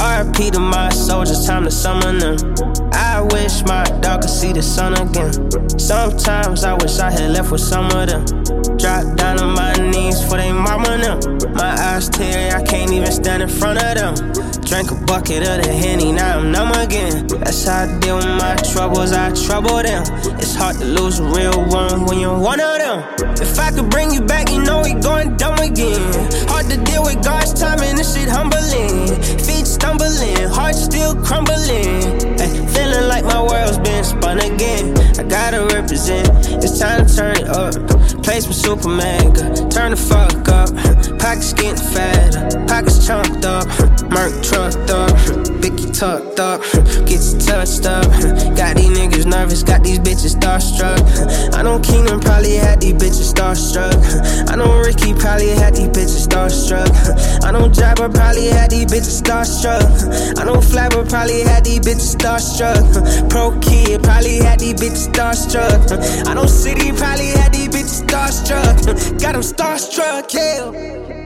RIP to my soldiers, time to summon them. I wish my dog could see the sun again. Sometimes I wish I had left with some of them. Drop down on my knees for they mama them. My eyes tear, I can't even stand in front of them. Drank a bucket of the Henny, now I'm numb again. That's how I deal with my troubles, I trouble them. It's hard to lose a real one when you're one of them. If I could bring you back, you know we going dumb again. Hard to deal with God's timing, this shit humbling. Feet stumbling, heart still crumbling. Ay, feeling like my world's been spun again. I gotta represent, it's time to turn it up. Play some Superman, turn the fuck up. Pockets getting fatter, pockets chunked up. Merc trucked up, Bicky tucked up. Gets touched up. Got these niggas nervous, got these bitches starstruck. I know Kingdom probably had these bitches starstruck. I know Ricky probably had these bitches starstruck. I know Jabba probably had these bitches starstruck. I know Flabber probably had these bitches starstruck. Pro Kid probably had these bitches starstruck. I know City probably had these bitches starstruck. Got them starstruck, yeah.